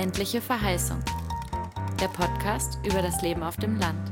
Ländliche Verheißung. Der Podcast über das Leben auf dem Land.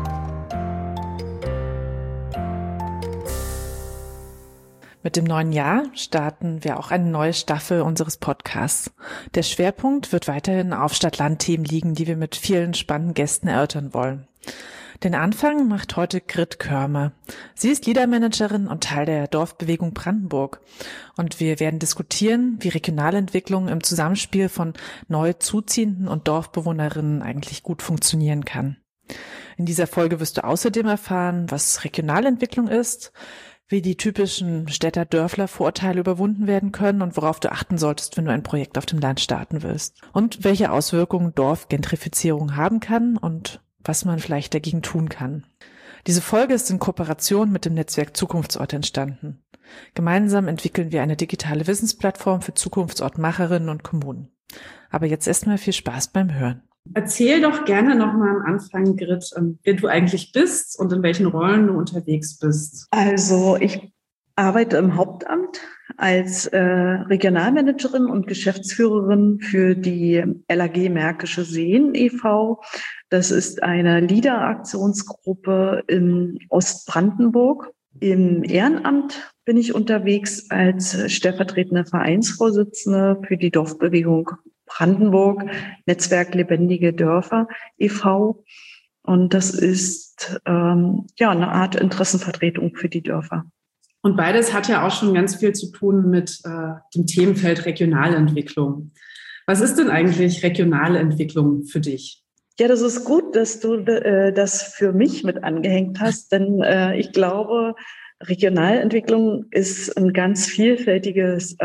Mit dem neuen Jahr starten wir auch eine neue Staffel unseres Podcasts. Der Schwerpunkt wird weiterhin auf Stadt-Land-Themen liegen, die wir mit vielen spannenden Gästen erörtern wollen. Den Anfang macht heute Grit Körmer. Sie ist Leadermanagerin und Teil der Dorfbewegung Brandenburg. Und wir werden diskutieren, wie Regionalentwicklung im Zusammenspiel von neu Zuziehenden und Dorfbewohnerinnen eigentlich gut funktionieren kann. In dieser Folge wirst du außerdem erfahren, was Regionalentwicklung ist, wie die typischen Städter-Dörfler-Vorurteile überwunden werden können und worauf du achten solltest, wenn du ein Projekt auf dem Land starten willst. Und welche Auswirkungen Dorfgentrifizierung haben kann und was man vielleicht dagegen tun kann. Diese Folge ist in Kooperation mit dem Netzwerk Zukunftsort entstanden. Gemeinsam entwickeln wir eine digitale Wissensplattform für Zukunftsortmacherinnen und Kommunen. Aber jetzt erstmal viel Spaß beim Hören. Erzähl doch gerne nochmal am Anfang, Grit, wer du eigentlich bist und in welchen Rollen du unterwegs bist. Also ich arbeite im Hauptamt als Regionalmanagerin und Geschäftsführerin für die LAG Märkische Seen e.V. Das ist eine LEADER-Aktionsgruppe in Ostbrandenburg. Im Ehrenamt bin ich unterwegs als stellvertretende Vereinsvorsitzende für die Dorfbewegung Brandenburg, Netzwerk Lebendige Dörfer e.V. Und das ist eine Art Interessenvertretung für die Dörfer. Und beides hat ja auch schon ganz viel zu tun mit dem Themenfeld Regionalentwicklung. Was ist denn eigentlich regionale Entwicklung für dich? Ja, das ist gut, dass du das für mich mit angehängt hast, denn ich glaube, Regionalentwicklung ist ein ganz vielfältiges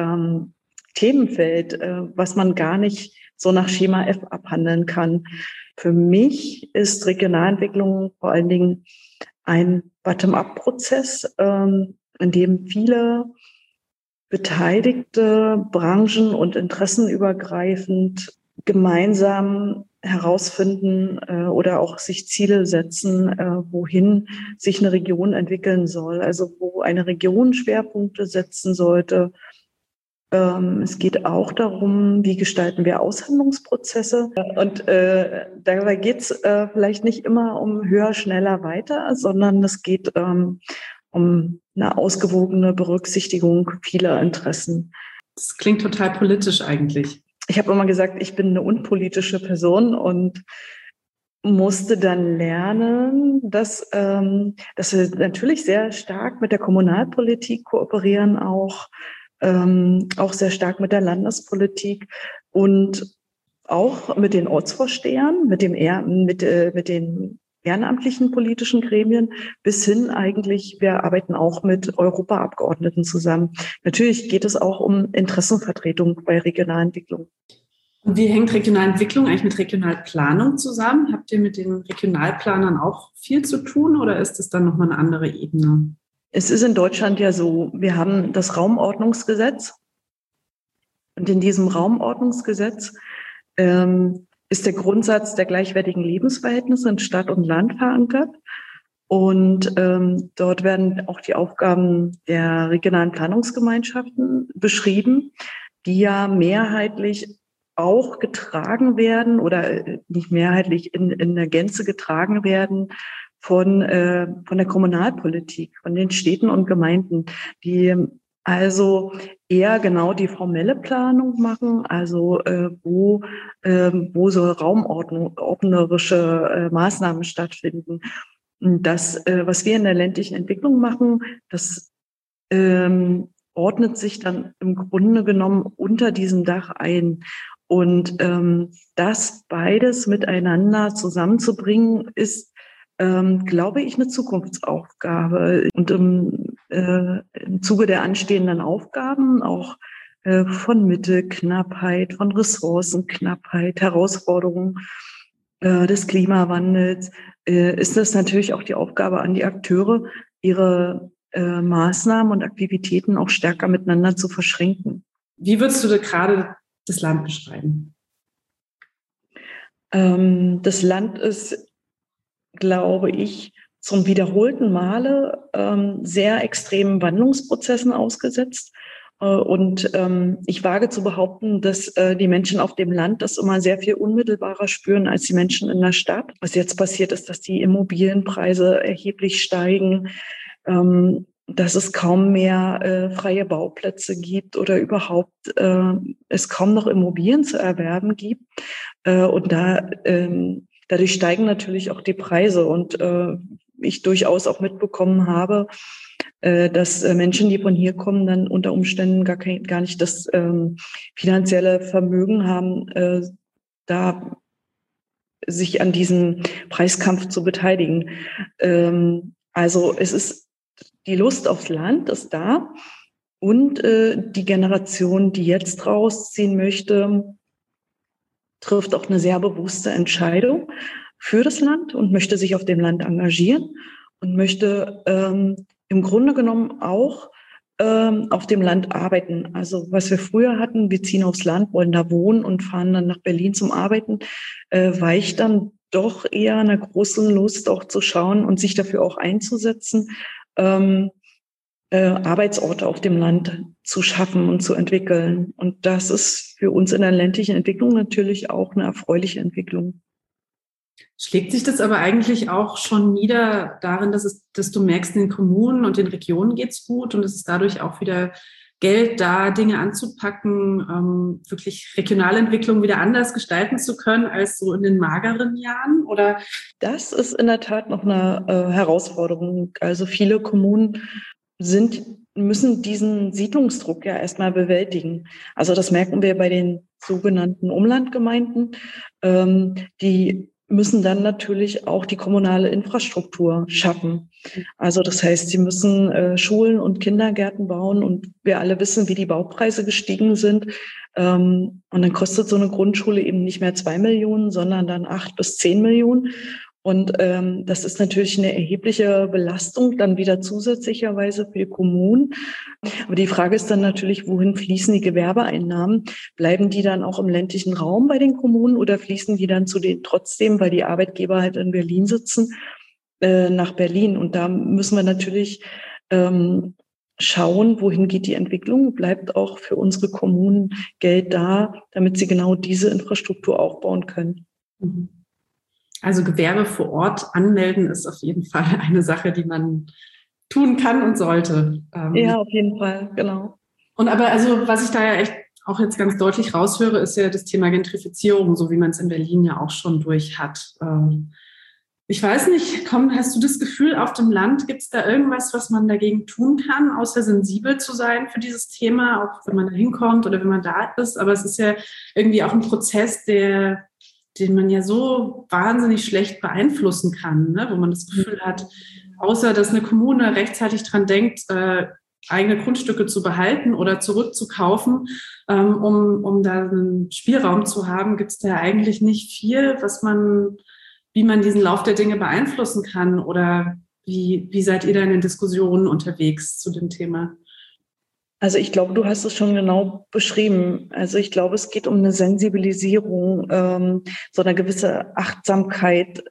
Themenfeld, was man gar nicht so nach Schema F abhandeln kann. Für mich ist Regionalentwicklung vor allen Dingen ein Bottom-up-Prozess, in dem viele beteiligte Branchen und interessenübergreifend gemeinsam herausfinden oder auch sich Ziele setzen, wohin sich eine Region entwickeln soll, also wo eine Region Schwerpunkte setzen sollte. Es geht auch darum, wie gestalten wir Aushandlungsprozesse. Und dabei geht es vielleicht nicht immer um höher, schneller, weiter, sondern es geht um eine ausgewogene Berücksichtigung vieler Interessen. Das klingt total politisch eigentlich. Ich habe immer gesagt, ich bin eine unpolitische Person und musste dann lernen, dass wir natürlich sehr stark mit der Kommunalpolitik kooperieren, auch sehr stark mit der Landespolitik und auch mit den Ortsvorstehern, mit den ehrenamtlichen politischen Gremien bis hin eigentlich, wir arbeiten auch mit Europaabgeordneten zusammen. Natürlich geht es auch um Interessenvertretung bei Regionalentwicklung. Und wie hängt Regionalentwicklung eigentlich mit Regionalplanung zusammen? Habt ihr mit den Regionalplanern auch viel zu tun oder ist es dann nochmal eine andere Ebene? Es ist in Deutschland ja so, wir haben das Raumordnungsgesetz und in diesem Raumordnungsgesetz ist der Grundsatz der gleichwertigen Lebensverhältnisse in Stadt und Land verankert. Und dort werden auch die Aufgaben der regionalen Planungsgemeinschaften beschrieben, die ja mehrheitlich auch getragen werden oder nicht mehrheitlich in der Gänze getragen werden von der Kommunalpolitik, von den Städten und Gemeinden, die also eher genau die formelle Planung machen, also wo so raumordnerische Maßnahmen stattfinden. Und das, was wir in der ländlichen Entwicklung machen, das ordnet sich dann im Grunde genommen unter diesem Dach ein. Und das beides miteinander zusammenzubringen, ist, glaube ich, eine Zukunftsaufgabe. Und im Zuge der anstehenden Aufgaben, auch von Mittelknappheit, von Ressourcenknappheit, Herausforderungen des Klimawandels, ist das natürlich auch die Aufgabe an die Akteure, ihre Maßnahmen und Aktivitäten auch stärker miteinander zu verschränken. Wie würdest du da gerade das Land beschreiben? Das Land ist, glaube ich, zum wiederholten Male sehr extremen Wandlungsprozessen ausgesetzt. Und ich wage zu behaupten, dass die Menschen auf dem Land das immer sehr viel unmittelbarer spüren als die Menschen in der Stadt. Was jetzt passiert ist, dass die Immobilienpreise erheblich steigen, dass es kaum mehr freie Bauplätze gibt oder überhaupt es kaum noch Immobilien zu erwerben gibt. Und dadurch steigen natürlich auch die Preise. Und ich durchaus auch mitbekommen habe, dass Menschen, die von hier kommen, dann unter Umständen gar nicht das finanzielle Vermögen haben, da sich an diesem Preiskampf zu beteiligen. Also es ist die Lust aufs Land ist da und die Generation, die jetzt rausziehen möchte, trifft auch eine sehr bewusste Entscheidung für das Land und möchte sich auf dem Land engagieren und möchte im Grunde genommen auch auf dem Land arbeiten. Also was wir früher hatten, wir ziehen aufs Land, wollen da wohnen und fahren dann nach Berlin zum Arbeiten, weicht dann doch eher einer großen Lust auch zu schauen und sich dafür auch einzusetzen, Arbeitsorte auf dem Land zu schaffen und zu entwickeln. Und das ist für uns in der ländlichen Entwicklung natürlich auch eine erfreuliche Entwicklung. Schlägt sich das aber eigentlich auch schon nieder darin, dass du merkst, in den Kommunen und den Regionen geht's gut und es ist dadurch auch wieder Geld da, Dinge anzupacken, wirklich Regionalentwicklung wieder anders gestalten zu können als so in den mageren Jahren? Oder? Das ist in der Tat noch eine Herausforderung. Also viele Kommunen müssen diesen Siedlungsdruck ja erstmal bewältigen. Also das merken wir bei den sogenannten Umlandgemeinden. Die müssen dann natürlich auch die kommunale Infrastruktur schaffen. Also das heißt, sie müssen Schulen und Kindergärten bauen und wir alle wissen, wie die Baupreise gestiegen sind. Und dann kostet so eine Grundschule eben nicht mehr 2 Millionen, sondern dann 8 bis 10 Millionen. Und das ist natürlich eine erhebliche Belastung, dann wieder zusätzlicherweise für die Kommunen. Aber die Frage ist dann natürlich, wohin fließen die Gewerbeeinnahmen? Bleiben die dann auch im ländlichen Raum bei den Kommunen oder fließen die dann zu denen trotzdem, weil die Arbeitgeber halt in Berlin sitzen, nach Berlin? Und da müssen wir natürlich schauen, wohin geht die Entwicklung? Bleibt auch für unsere Kommunen Geld da, damit sie genau diese Infrastruktur aufbauen können? Mhm. Also Gewerbe vor Ort anmelden ist auf jeden Fall eine Sache, die man tun kann und sollte. Ja, auf jeden Fall, genau. Und aber also, was ich da ja echt auch jetzt ganz deutlich raushöre, ist ja das Thema Gentrifizierung, so wie man es in Berlin ja auch schon durch hat. Ich weiß nicht, hast du das Gefühl, auf dem Land gibt es da irgendwas, was man dagegen tun kann, außer sensibel zu sein für dieses Thema, auch wenn man da hinkommt oder wenn man da ist? Aber es ist ja irgendwie auch ein Prozess, den man ja so wahnsinnig schlecht beeinflussen kann, ne? Wo man das Gefühl hat, außer dass eine Kommune rechtzeitig dran denkt, eigene Grundstücke zu behalten oder zurückzukaufen, um da einen Spielraum zu haben, gibt es da eigentlich nicht viel, wie man diesen Lauf der Dinge beeinflussen kann. Oder wie seid ihr da in den Diskussionen unterwegs zu dem Thema? Also ich glaube, du hast es schon genau beschrieben. Also ich glaube, es geht um eine Sensibilisierung, so eine gewisse Achtsamkeit.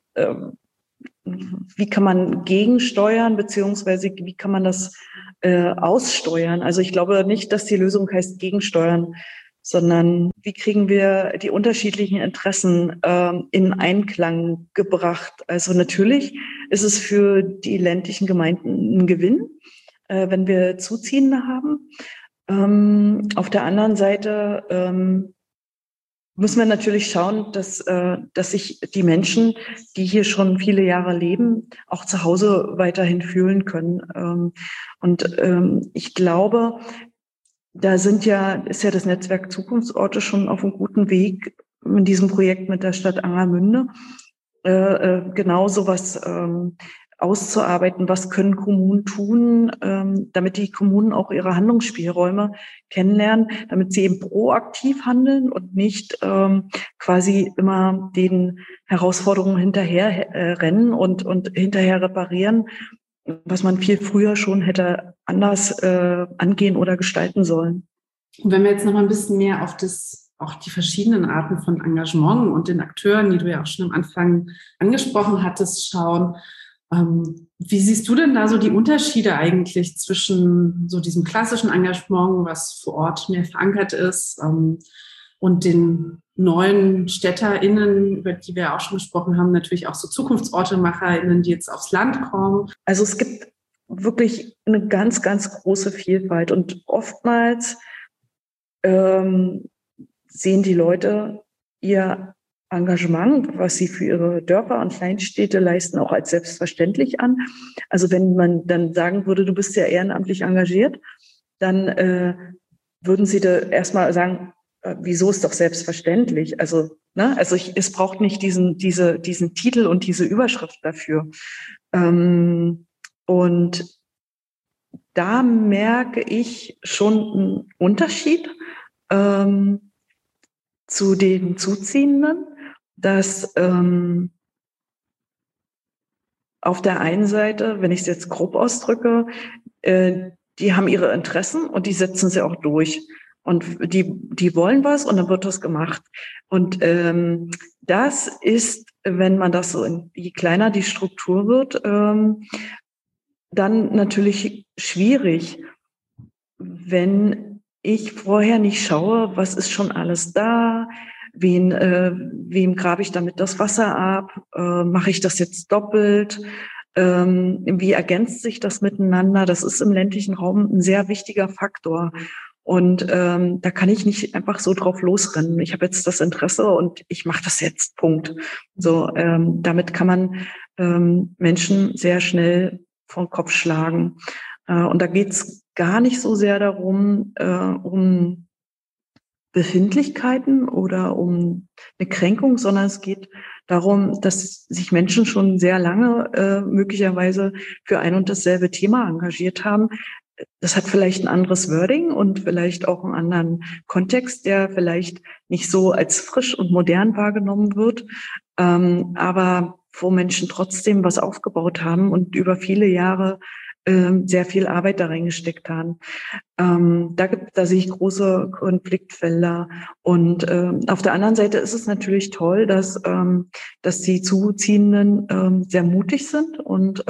Wie kann man gegensteuern, beziehungsweise wie kann man das aussteuern? Also ich glaube nicht, dass die Lösung heißt gegensteuern, sondern wie kriegen wir die unterschiedlichen Interessen in Einklang gebracht? Also natürlich ist es für die ländlichen Gemeinden ein Gewinn, wenn wir Zuziehende haben. Auf der anderen Seite müssen wir natürlich schauen, dass sich die Menschen, die hier schon viele Jahre leben, auch zu Hause weiterhin fühlen können. Ich glaube, da ist ja das Netzwerk Zukunftsorte schon auf einem guten Weg in diesem Projekt mit der Stadt Angermünde, genau sowas auszuarbeiten, was können Kommunen tun, damit die Kommunen auch ihre Handlungsspielräume kennenlernen, damit sie eben proaktiv handeln und nicht quasi immer den Herausforderungen hinterher rennen und hinterher reparieren, was man viel früher schon hätte anders angehen oder gestalten sollen. Und wenn wir jetzt noch mal ein bisschen mehr auf auch die verschiedenen Arten von Engagement und den Akteuren, die du ja auch schon am Anfang angesprochen hattest, schauen. Wie siehst du denn da so die Unterschiede eigentlich zwischen so diesem klassischen Engagement, was vor Ort mehr verankert ist, und den neuen StädterInnen, über die wir auch schon gesprochen haben, natürlich auch so ZukunftsortemacherInnen, die jetzt aufs Land kommen? Also es gibt wirklich eine ganz, ganz große Vielfalt und oftmals sehen die Leute ihr Engagement, was sie für ihre Dörfer und Kleinstädte leisten, auch als selbstverständlich an. Also wenn man dann sagen würde, du bist ja ehrenamtlich engagiert, dann würden sie da erstmal sagen, wieso ist doch selbstverständlich? Also, ne? Also es braucht nicht diesen Titel und diese Überschrift dafür. Und da merke ich schon einen Unterschied zu den Zuziehenden, dass auf der einen Seite, wenn ich es jetzt grob ausdrücke, die haben ihre Interessen und die setzen sie auch durch. Und die wollen was und dann wird das gemacht. Und das ist, wenn man das so, je kleiner die Struktur wird, dann natürlich schwierig, wenn ich vorher nicht schaue, was ist schon alles da, wem grabe ich damit das Wasser ab, mache ich das jetzt doppelt, wie ergänzt sich das miteinander? Das ist im ländlichen Raum ein sehr wichtiger Faktor. Und da kann ich nicht einfach so drauf losrennen. Ich habe jetzt das Interesse und ich mache das jetzt, Punkt. So, damit kann man Menschen sehr schnell vom Kopf schlagen. Und da geht's gar nicht so sehr darum, um Befindlichkeiten oder um eine Kränkung, sondern es geht darum, dass sich Menschen schon sehr lange möglicherweise für ein und dasselbe Thema engagiert haben. Das hat vielleicht ein anderes Wording und vielleicht auch einen anderen Kontext, der vielleicht nicht so als frisch und modern wahrgenommen wird, aber wo Menschen trotzdem was aufgebaut haben und über viele Jahre sehr viel Arbeit da reingesteckt haben. Da sehe ich große Konfliktfelder. Und auf der anderen Seite ist es natürlich toll, dass die Zuziehenden sehr mutig sind und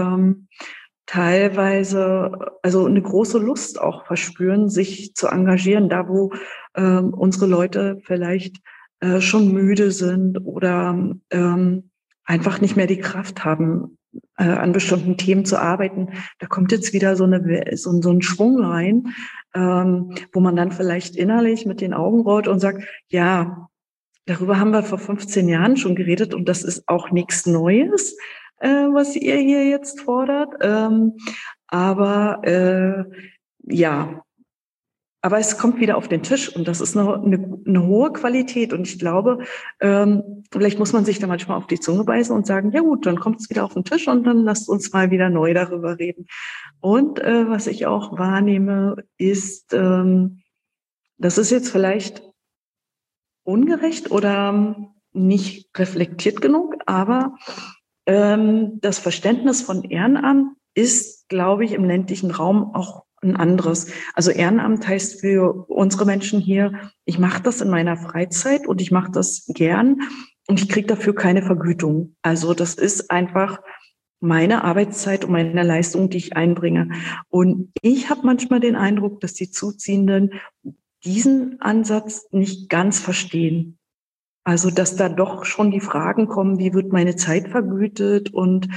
teilweise also eine große Lust auch verspüren, sich zu engagieren, da wo unsere Leute vielleicht schon müde sind oder einfach nicht mehr die Kraft haben, an bestimmten Themen zu arbeiten. Da kommt jetzt wieder so ein Schwung rein, wo man dann vielleicht innerlich mit den Augen rollt und sagt, ja, darüber haben wir vor 15 Jahren schon geredet und das ist auch nichts Neues, was ihr hier jetzt fordert. Aber es kommt wieder auf den Tisch und das ist eine hohe Qualität. Und ich glaube, vielleicht muss man sich da manchmal auf die Zunge beißen und sagen, ja gut, dann kommt es wieder auf den Tisch und dann lasst uns mal wieder neu darüber reden. Und was ich auch wahrnehme, ist, das ist jetzt vielleicht ungerecht oder nicht reflektiert genug, aber das Verständnis von Ehrenamt ist, glaube ich, im ländlichen Raum auch ein anderes. Also Ehrenamt heißt für unsere Menschen hier, ich mache das in meiner Freizeit und ich mache das gern und ich kriege dafür keine Vergütung. Also das ist einfach meine Arbeitszeit und meine Leistung, die ich einbringe. Und ich habe manchmal den Eindruck, dass die Zuziehenden diesen Ansatz nicht ganz verstehen. Also dass da doch schon die Fragen kommen, wie wird meine Zeit vergütet und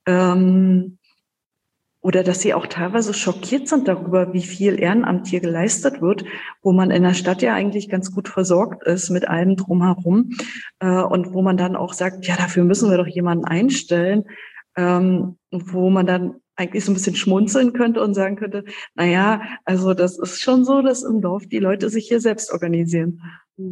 oder dass sie auch teilweise schockiert sind darüber, wie viel Ehrenamt hier geleistet wird, wo man in der Stadt ja eigentlich ganz gut versorgt ist mit allem drumherum und wo man dann auch sagt, ja, dafür müssen wir doch jemanden einstellen, wo man dann eigentlich so ein bisschen schmunzeln könnte und sagen könnte, naja, also das ist schon so, dass im Dorf die Leute sich hier selbst organisieren.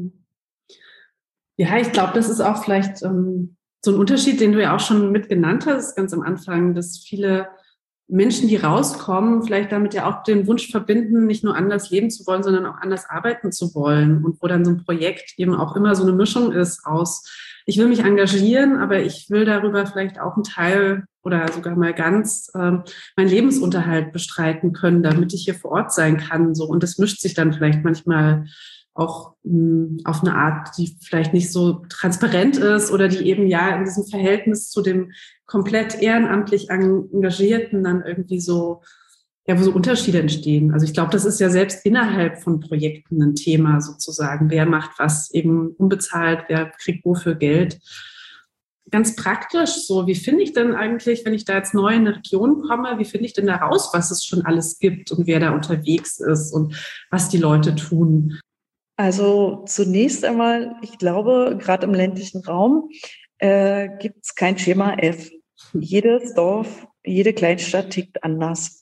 Ja, ich glaube, das ist auch vielleicht so ein Unterschied, den du ja auch schon mit genannt hast, ganz am Anfang, dass viele Menschen, die rauskommen, vielleicht damit ja auch den Wunsch verbinden, nicht nur anders leben zu wollen, sondern auch anders arbeiten zu wollen. Und wo dann so ein Projekt eben auch immer so eine Mischung ist aus, ich will mich engagieren, aber ich will darüber vielleicht auch einen Teil oder sogar mal ganz meinen Lebensunterhalt bestreiten können, damit ich hier vor Ort sein kann. So. Und das mischt sich dann vielleicht manchmal auch auf eine Art, die vielleicht nicht so transparent ist oder die eben ja in diesem Verhältnis zu dem komplett ehrenamtlich Engagierten dann irgendwie so, ja, wo so Unterschiede entstehen. Also ich glaube, das ist ja selbst innerhalb von Projekten ein Thema sozusagen. Wer macht was eben unbezahlt, wer kriegt wofür Geld? Ganz praktisch so, wie finde ich denn eigentlich, wenn ich da jetzt neu in eine Region komme, wie finde ich denn da raus, was es schon alles gibt und wer da unterwegs ist und was die Leute tun? Also zunächst einmal, ich glaube, gerade im ländlichen Raum gibt es kein Schema F. Jedes Dorf, jede Kleinstadt tickt anders.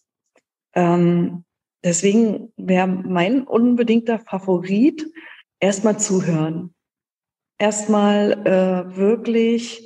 Deswegen wäre mein unbedingter Favorit erstmal zuhören. Erstmal wirklich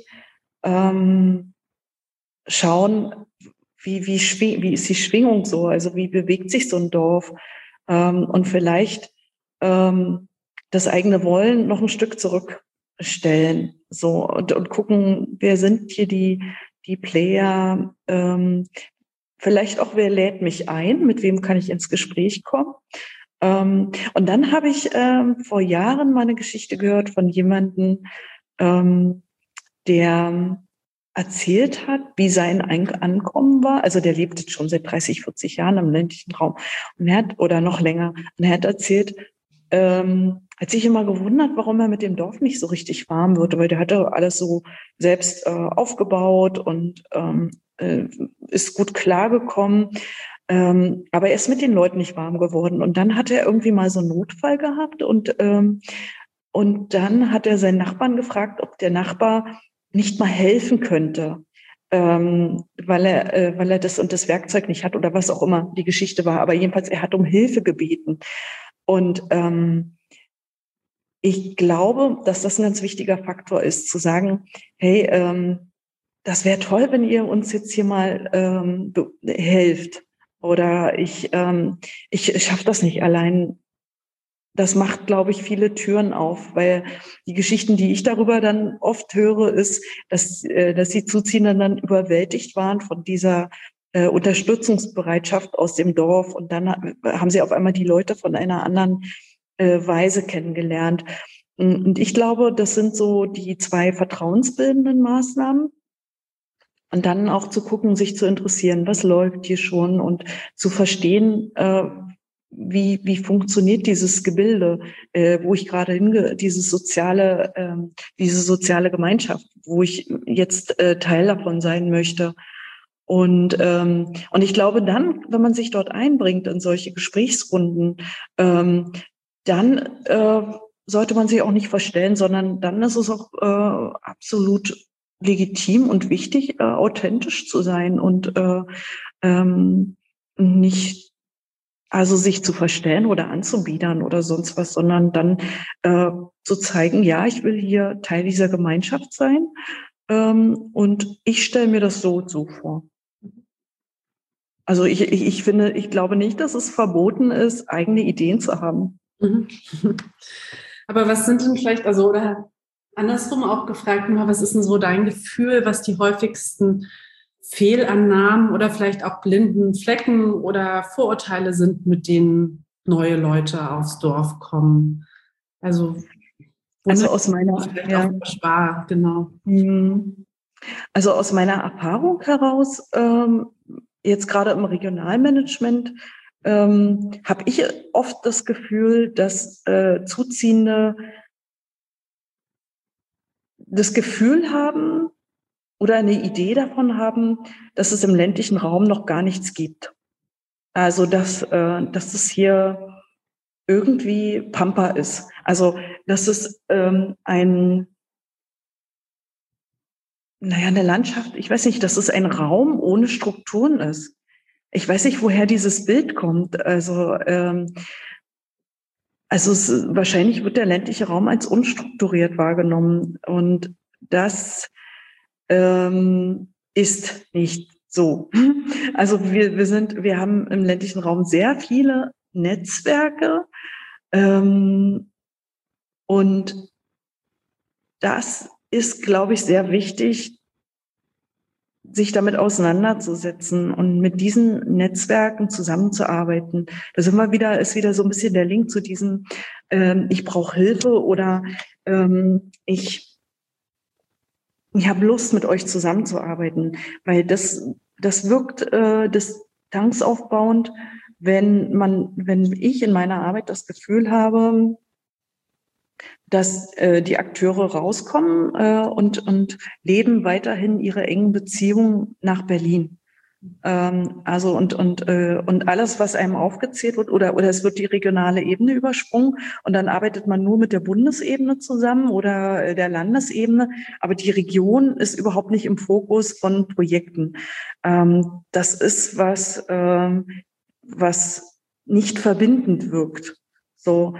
schauen, wie ist die Schwingung so, also wie bewegt sich so ein Dorf, und vielleicht das eigene Wollen noch ein Stück zurückstellen, so und gucken, wer sind hier die Player, vielleicht auch, wer lädt mich ein, mit wem kann ich ins Gespräch kommen. Und dann habe ich vor Jahren mal eine Geschichte gehört von jemandem, der erzählt hat, wie sein Ankommen war. Also der lebt jetzt schon seit 30, 40 Jahren im ländlichen Raum und er hat, oder noch länger, und er hat erzählt, hat sich immer gewundert, warum er mit dem Dorf nicht so richtig warm wird, weil der hatte alles so selbst aufgebaut und ist gut klargekommen. Aber er ist mit den Leuten nicht warm geworden. Und dann hat er irgendwie mal so einen Notfall gehabt und dann hat er seinen Nachbarn gefragt, ob der Nachbar nicht mal helfen könnte, weil er das und das Werkzeug nicht hat oder was auch immer die Geschichte war. Aber jedenfalls, er hat um Hilfe gebeten. Und ich glaube, dass das ein ganz wichtiger Faktor ist, zu sagen, hey, das wäre toll, wenn ihr uns jetzt hier mal helft. Oder ich schaffe das nicht allein. Das macht, glaube ich, viele Türen auf, weil die Geschichten, die ich darüber dann oft höre, ist, dass die Zuziehenden dann überwältigt waren von dieser Unterstützungsbereitschaft aus dem Dorf. Und dann haben sie auf einmal die Leute von einer anderen Weise kennengelernt. Und ich glaube, das sind so die 2 vertrauensbildenden Maßnahmen. Und dann auch zu gucken, sich zu interessieren, was läuft hier schon und zu verstehen, wie funktioniert dieses Gebilde, wo ich gerade hingehe, diese soziale Gemeinschaft, wo ich jetzt Teil davon sein möchte. Und ich glaube dann, wenn man sich dort einbringt in solche Gesprächsrunden, dann sollte man sich auch nicht verstellen, sondern dann ist es auch absolut legitim und wichtig, authentisch zu sein und nicht also sich zu verstellen oder anzubiedern oder sonst was, sondern dann zu zeigen, ja, ich will hier Teil dieser Gemeinschaft sein und ich stelle mir das so und so vor. Also ich finde, ich glaube nicht, dass es verboten ist, eigene Ideen zu haben. Aber was sind denn vielleicht, also oder andersrum auch gefragt, was ist denn so dein Gefühl, was die häufigsten Fehlannahmen oder vielleicht auch blinden Flecken oder Vorurteile sind, mit denen neue Leute aufs Dorf kommen? Also aus meiner auch genau. Also aus meiner Erfahrung heraus, jetzt gerade im Regionalmanagement, habe ich oft das Gefühl, dass Zuziehende das Gefühl haben oder eine Idee davon haben, dass es im ländlichen Raum noch gar nichts gibt. Also dass es hier irgendwie Pampa ist. Also dass es eine Landschaft, ich weiß nicht, dass es ein Raum ohne Strukturen ist. Ich weiß nicht, woher dieses Bild kommt. Wahrscheinlich wird der ländliche Raum als unstrukturiert wahrgenommen und das ist nicht so. Also wir haben im ländlichen Raum sehr viele Netzwerke und das ist, glaube ich, sehr wichtig, sich damit auseinanderzusetzen und mit diesen Netzwerken zusammenzuarbeiten. Da ist wieder so ein bisschen der Link zu diesem ich brauche Hilfe oder ich habe Lust, mit euch zusammenzuarbeiten, weil das wirkt distanzaufbauend, wenn ich in meiner Arbeit das Gefühl habe, dass die Akteure rauskommen und leben weiterhin ihre engen Beziehungen nach Berlin. Also und alles, was einem aufgezählt wird, oder es wird die regionale Ebene übersprungen und dann arbeitet man nur mit der Bundesebene zusammen oder der Landesebene, aber die Region ist überhaupt nicht im Fokus von Projekten. Das ist was nicht verbindend wirkt. So.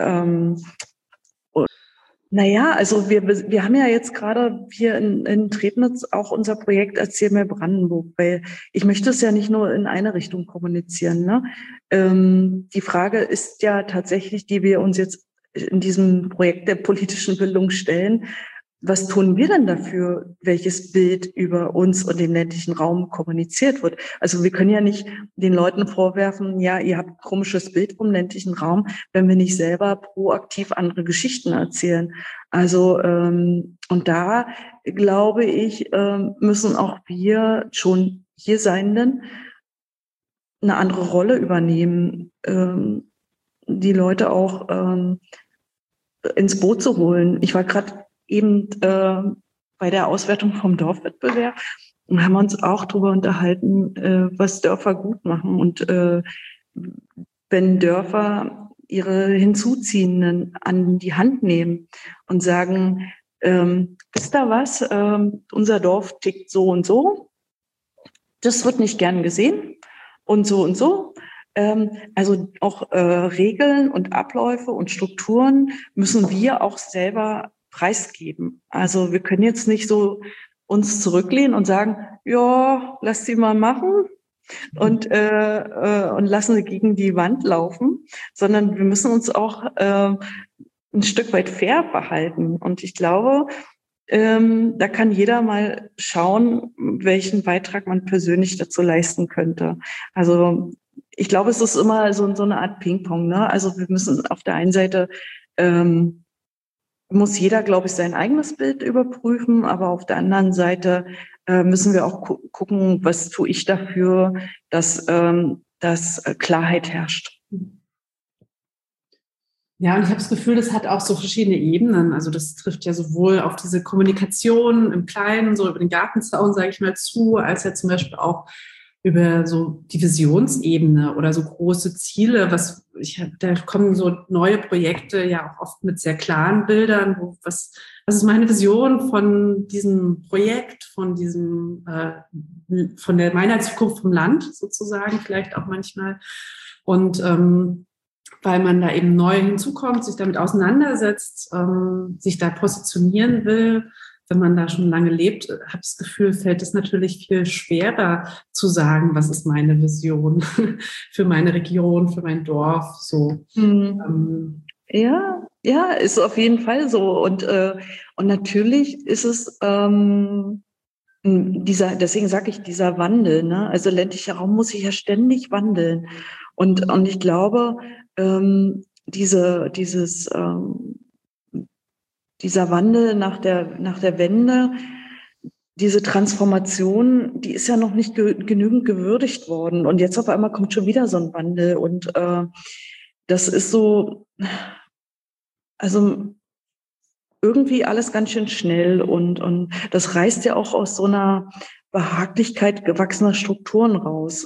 Naja, also wir haben ja jetzt gerade hier in Trebnitz auch unser Projekt Erzähl mir Brandenburg, weil ich möchte es ja nicht nur in eine Richtung kommunizieren. Ne? Die Frage ist ja tatsächlich, die wir uns jetzt in diesem Projekt der politischen Bildung stellen: Was tun wir denn dafür, welches Bild über uns und den ländlichen Raum kommuniziert wird? Also wir können ja nicht den Leuten vorwerfen, ja, ihr habt ein komisches Bild vom ländlichen Raum, wenn wir nicht selber proaktiv andere Geschichten erzählen. Also und da glaube ich, müssen auch wir schon hier Seienden eine andere Rolle übernehmen, die Leute auch ins Boot zu holen. Ich war gerade eben bei der Auswertung vom Dorfwettbewerb und haben uns auch darüber unterhalten, was Dörfer gut machen. Und wenn Dörfer ihre Hinzuziehenden an die Hand nehmen und sagen, wisst ihr was, unser Dorf tickt so und so, das wird nicht gern gesehen und so und so. Also auch Regeln und Abläufe und Strukturen müssen wir auch selber preisgeben. Also wir können jetzt nicht so uns zurücklehnen und sagen, ja, lass sie mal machen und lassen sie gegen die Wand laufen, sondern wir müssen uns auch ein Stück weit fair verhalten. Und ich glaube, da kann jeder mal schauen, welchen Beitrag man persönlich dazu leisten könnte. Also ich glaube, es ist immer so eine Art Ping-Pong, ne? Also wir müssen auf der einen Seite muss jeder, glaube ich, sein eigenes Bild überprüfen, aber auf der anderen Seite müssen wir auch gucken, was tue ich dafür, dass Klarheit herrscht. Ja, und ich habe das Gefühl, das hat auch so verschiedene Ebenen. Also das trifft ja sowohl auf diese Kommunikation im Kleinen, so über den Gartenzaun, sage ich mal, zu, als ja zum Beispiel auch über so die Visionsebene oder so große Ziele. Da kommen so neue Projekte ja auch oft mit sehr klaren Bildern. Was ist meine Vision von diesem Projekt, von meiner Zukunft vom Land sozusagen, vielleicht auch manchmal. Und weil man da eben neu hinzukommt, sich damit auseinandersetzt, sich da positionieren will. Wenn man da schon lange lebt, habe ich das Gefühl, fällt es natürlich viel schwerer zu sagen, was ist meine Vision für meine Region, für mein Dorf. So. Ja, ist auf jeden Fall so. Und natürlich ist es deswegen sage ich, dieser Wandel, ne? Also ländlicher Raum muss sich ja ständig wandeln. Und ich glaube, dieser Wandel nach der Wende, diese Transformation, die ist ja noch nicht genügend gewürdigt worden. Und jetzt auf einmal kommt schon wieder so ein Wandel. Und das ist so, also irgendwie alles ganz schön schnell. Und das reißt ja auch aus so einer Behaglichkeit gewachsener Strukturen raus.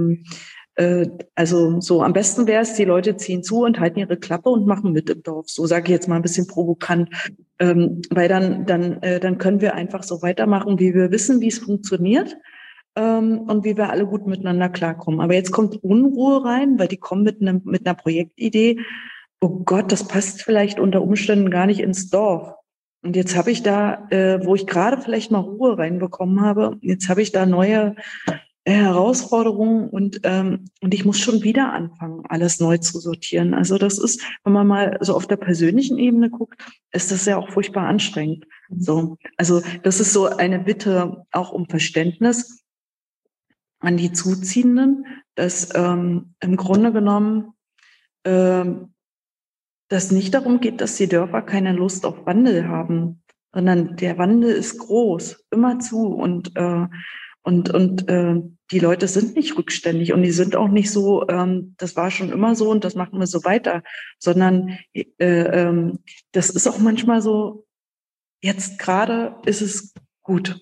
Also so am besten wäre es, die Leute ziehen zu und halten ihre Klappe und machen mit im Dorf. So sage ich jetzt mal ein bisschen provokant, weil dann können wir einfach so weitermachen, wie wir wissen, wie es funktioniert und wie wir alle gut miteinander klarkommen. Aber jetzt kommt Unruhe rein, weil die kommen mit einer Projektidee. Oh Gott, das passt vielleicht unter Umständen gar nicht ins Dorf. Und jetzt habe ich da, wo ich gerade vielleicht mal Ruhe reinbekommen habe, jetzt habe ich da neue Herausforderungen und ich muss schon wieder anfangen, alles neu zu sortieren. Also das ist, wenn man mal so auf der persönlichen Ebene guckt, ist das ja auch furchtbar anstrengend. So, also das ist so eine Bitte auch um Verständnis an die Zuziehenden, dass im Grunde genommen das nicht darum geht, dass die Dörfer keine Lust auf Wandel haben, sondern der Wandel ist groß, immerzu und die Leute sind nicht rückständig und die sind auch nicht so, das war schon immer so und das machen wir so weiter, sondern das ist auch manchmal so, jetzt gerade ist es gut.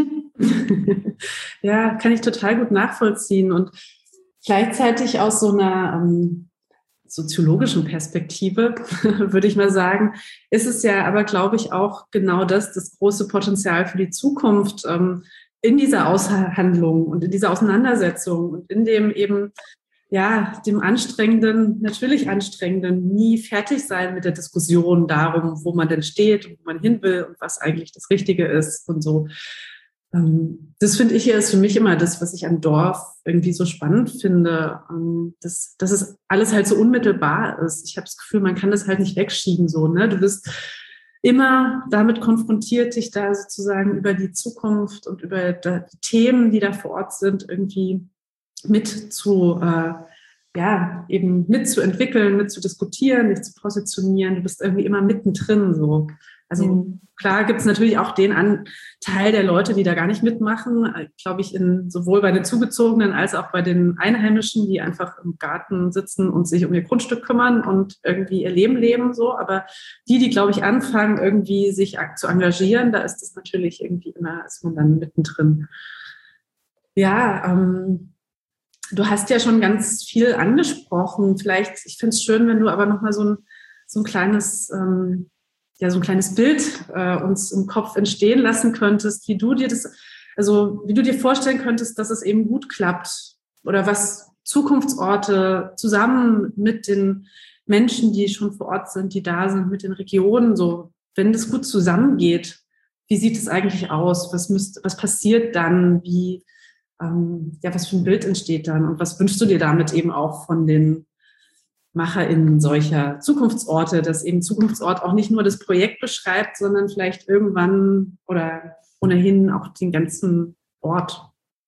Ja, kann ich total gut nachvollziehen und gleichzeitig aus so einer soziologischen Perspektive, würde ich mal sagen, ist es ja aber, glaube ich, auch genau das große Potenzial für die Zukunft in dieser Aushandlung und in dieser Auseinandersetzung und in dem eben, ja, dem anstrengenden, natürlich anstrengenden, nie fertig sein mit der Diskussion darum, wo man denn steht und wo man hin will und was eigentlich das Richtige ist und so. Das finde ich, ist für mich immer das, was ich am Dorf irgendwie so spannend finde, dass es alles halt so unmittelbar ist. Ich habe das Gefühl, man kann das halt nicht wegschieben so, ne? Du bist immer damit konfrontiert, dich da sozusagen über die Zukunft und über die Themen, die da vor Ort sind, irgendwie eben mitzuentwickeln, mitzudiskutieren, dich zu positionieren. Du bist irgendwie immer mittendrin so. Also klar gibt es natürlich auch den Teil der Leute, die da gar nicht mitmachen, glaube ich, sowohl bei den Zugezogenen als auch bei den Einheimischen, die einfach im Garten sitzen und sich um ihr Grundstück kümmern und irgendwie ihr Leben leben so. Aber die, glaube ich, anfangen, irgendwie sich zu engagieren, da ist das natürlich irgendwie immer, ist man dann mittendrin. Ja, du hast ja schon ganz viel angesprochen. Vielleicht, ich finde es schön, wenn du aber nochmal so ein kleines Bild uns im Kopf entstehen lassen könntest, wie du dir vorstellen könntest, dass es eben gut klappt oder was Zukunftsorte zusammen mit den Menschen, die schon vor Ort sind, die da sind, mit den Regionen, so, wenn das gut zusammengeht, wie sieht es eigentlich aus? Was passiert dann? Was für ein Bild entsteht dann? Und was wünschst du dir damit eben auch von den MacherInnen solcher Zukunftsorte, dass eben Zukunftsort auch nicht nur das Projekt beschreibt, sondern vielleicht irgendwann oder ohnehin auch den ganzen Ort?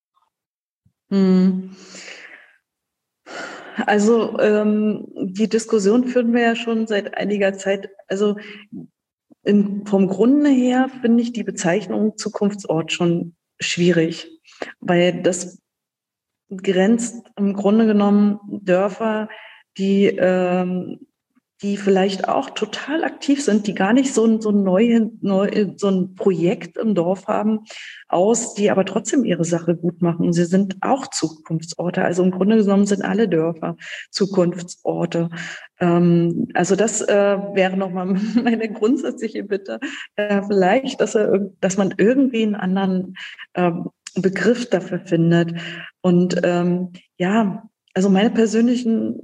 Also die Diskussion führen wir ja schon seit einiger Zeit. Also vom Grunde her finde ich die Bezeichnung Zukunftsort schon schwierig, weil das grenzt im Grunde genommen Dörfer, die vielleicht auch total aktiv sind, die gar nicht so ein Projekt im Dorf haben, die aber trotzdem ihre Sache gut machen. Sie sind auch Zukunftsorte. Also im Grunde genommen sind alle Dörfer Zukunftsorte. Also das wäre nochmal meine grundsätzliche Bitte. Vielleicht, dass man irgendwie einen anderen Begriff dafür findet. Und also meine persönlichen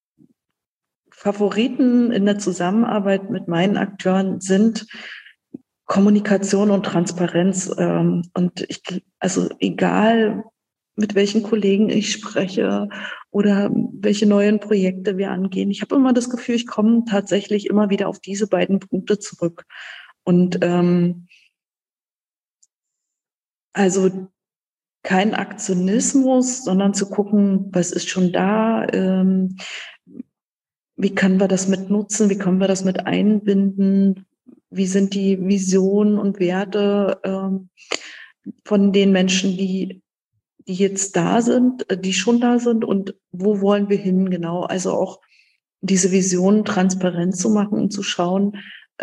Favoriten in der Zusammenarbeit mit meinen Akteuren sind Kommunikation und Transparenz. Also egal, mit welchen Kollegen ich spreche oder welche neuen Projekte wir angehen, ich habe immer das Gefühl, ich komme tatsächlich immer wieder auf diese beiden Punkte zurück. Und also kein Aktionismus, sondern zu gucken, was ist schon da, wie können wir das mit nutzen, wie können wir das mit einbinden, wie sind die Visionen und Werte von den Menschen, die jetzt da sind, die schon da sind und wo wollen wir hin genau. Also auch diese Visionen transparent zu machen und zu schauen,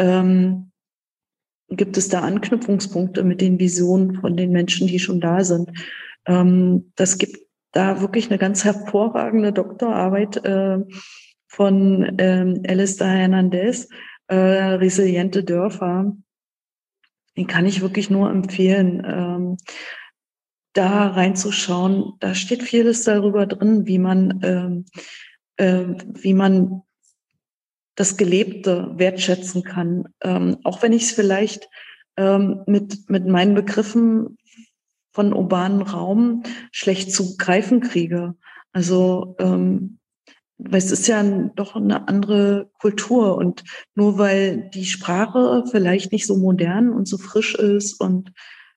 gibt es da Anknüpfungspunkte mit den Visionen von den Menschen, die schon da sind. Das gibt da wirklich eine ganz hervorragende Doktorarbeit von Alistair Hernandez, Resiliente Dörfer. Den kann ich wirklich nur empfehlen, da reinzuschauen. Da steht vieles darüber drin, wie man das Gelebte wertschätzen kann. Auch wenn ich es vielleicht mit meinen Begriffen von urbanen Raum schlecht zu greifen kriege. Also weil es ist ja doch eine andere Kultur und nur weil die Sprache vielleicht nicht so modern und so frisch ist und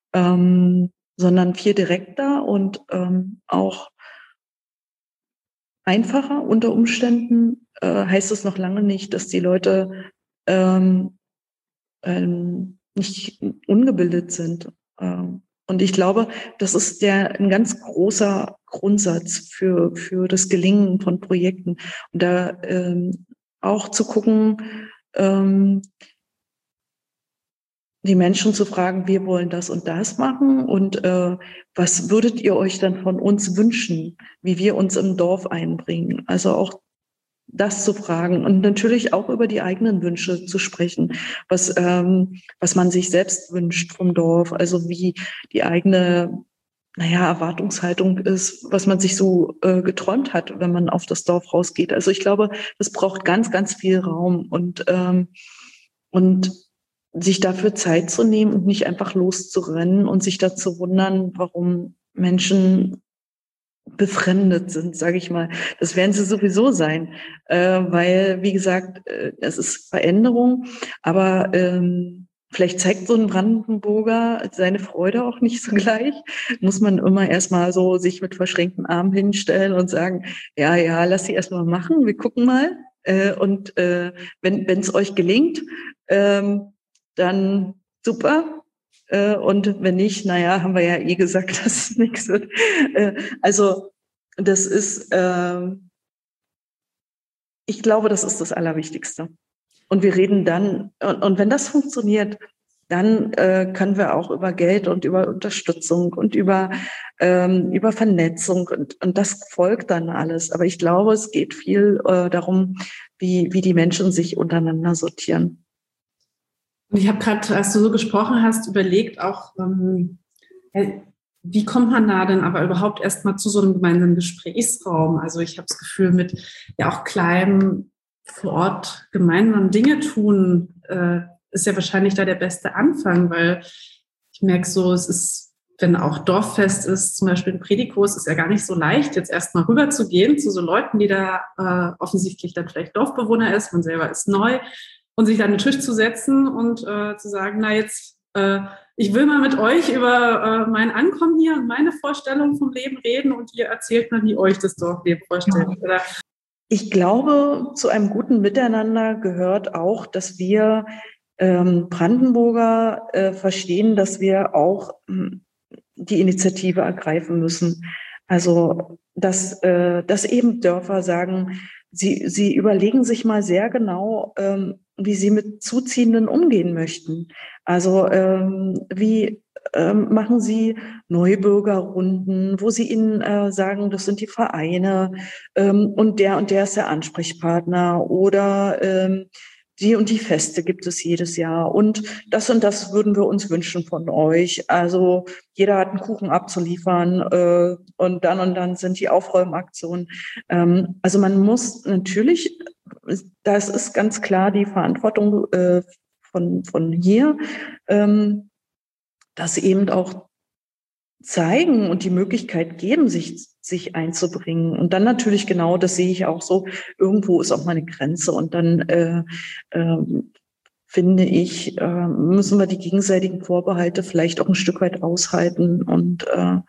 sondern viel direkter und auch einfacher unter Umständen, heißt es noch lange nicht, dass die Leute nicht ungebildet sind. Und ich glaube, das ist ein ganz großer Grundsatz für das Gelingen von Projekten. Und da auch zu gucken, die Menschen zu fragen, wir wollen das und das machen und was würdet ihr euch dann von uns wünschen, wie wir uns im Dorf einbringen? Also auch das zu fragen und natürlich auch über die eigenen Wünsche zu sprechen, was man sich selbst wünscht vom Dorf, also wie die eigene Erwartungshaltung ist, was man sich so geträumt hat, wenn man auf das Dorf rausgeht. Also ich glaube, das braucht ganz, ganz viel Raum und sich dafür Zeit zu nehmen und nicht einfach loszurennen und sich da zu wundern, warum Menschen befremdet sind, sage ich mal. Das werden sie sowieso sein, weil, wie gesagt, es ist Veränderung, aber vielleicht zeigt so ein Brandenburger seine Freude auch nicht so gleich. Muss man immer erstmal so sich mit verschränkten Armen hinstellen und sagen, ja, lass sie erstmal machen, wir gucken mal. Und wenn es euch gelingt, dann super. Und wenn nicht, haben wir ja gesagt, dass es nichts wird. Also das ist, ich glaube, das ist das Allerwichtigste. Und wir reden dann, und wenn das funktioniert, dann können wir auch über Geld und über Unterstützung und über Vernetzung und das folgt dann alles. Aber ich glaube, es geht viel darum, wie die Menschen sich untereinander sortieren. Und ich habe gerade, als du so gesprochen hast, überlegt auch, wie kommt man da denn aber überhaupt erstmal zu so einem gemeinsamen Gesprächsraum? Also ich habe das Gefühl, mit auch kleinem vor Ort gemeinsam Dinge tun, ist ja wahrscheinlich da der beste Anfang, weil ich merke so, es ist, wenn auch Dorffest ist, zum Beispiel ein Predikurs, ist ja gar nicht so leicht, jetzt erstmal rüber zu gehen zu so Leuten, die da offensichtlich dann vielleicht Dorfbewohner ist, man selber ist neu, und sich an den Tisch zu setzen und zu sagen, ich will mal mit euch über mein Ankommen hier und meine Vorstellung vom Leben reden und ihr erzählt mal, wie euch das Dorfleben vorstellt. Oder? Ich glaube, zu einem guten Miteinander gehört auch, dass wir Brandenburger verstehen, dass wir auch die Initiative ergreifen müssen. Also, dass eben Dörfer sagen, sie überlegen sich mal sehr genau, wie sie mit Zuziehenden umgehen möchten. Also wie machen sie Neubürgerrunden, wo sie ihnen sagen, das sind die Vereine und der ist der Ansprechpartner oder die und die Feste gibt es jedes Jahr und das würden wir uns wünschen von euch. Also jeder hat einen Kuchen abzuliefern und dann sind die Aufräumaktionen. Also man muss natürlich, das ist ganz klar die Verantwortung von hier, dass eben auch zeigen und die Möglichkeit geben, sich einzubringen. Und dann natürlich genau, das sehe ich auch so, irgendwo ist auch mal eine Grenze. Und dann finde ich, müssen wir die gegenseitigen Vorbehalte vielleicht auch ein Stück weit aushalten und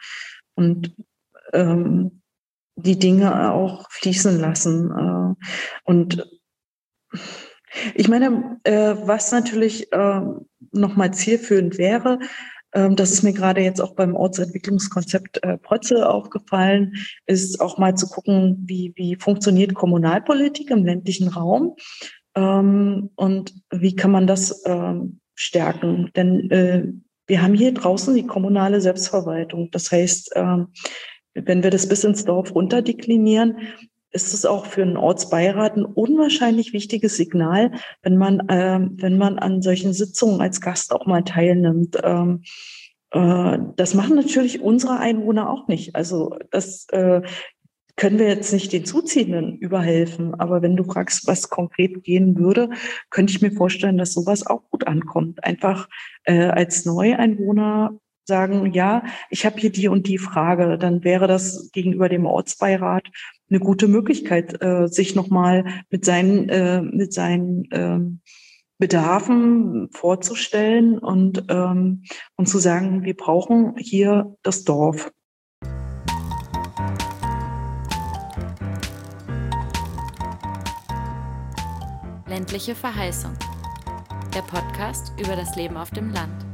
die Dinge auch fließen lassen. Und ich meine, was natürlich nochmal zielführend wäre, das ist mir gerade jetzt auch beim Ortsentwicklungskonzept Prötzel aufgefallen, ist auch mal zu gucken, wie funktioniert Kommunalpolitik im ländlichen Raum und wie kann man das stärken. Denn wir haben hier draußen die kommunale Selbstverwaltung. Das heißt, wenn wir das bis ins Dorf runterdeklinieren, ist es auch für einen Ortsbeirat ein unwahrscheinlich wichtiges Signal, wenn man an solchen Sitzungen als Gast auch mal teilnimmt. Das machen natürlich unsere Einwohner auch nicht. Also das können wir jetzt nicht den Zuziehenden überhelfen. Aber wenn du fragst, was konkret gehen würde, könnte ich mir vorstellen, dass sowas auch gut ankommt. Einfach als Neueinwohner sagen, ja, ich habe hier die und die Frage, dann wäre das gegenüber dem Ortsbeirat eine gute Möglichkeit, sich nochmal mit seinen Bedarfen vorzustellen und zu sagen, wir brauchen hier das Dorf. Ländliche Verheißung. Der Podcast über das Leben auf dem Land.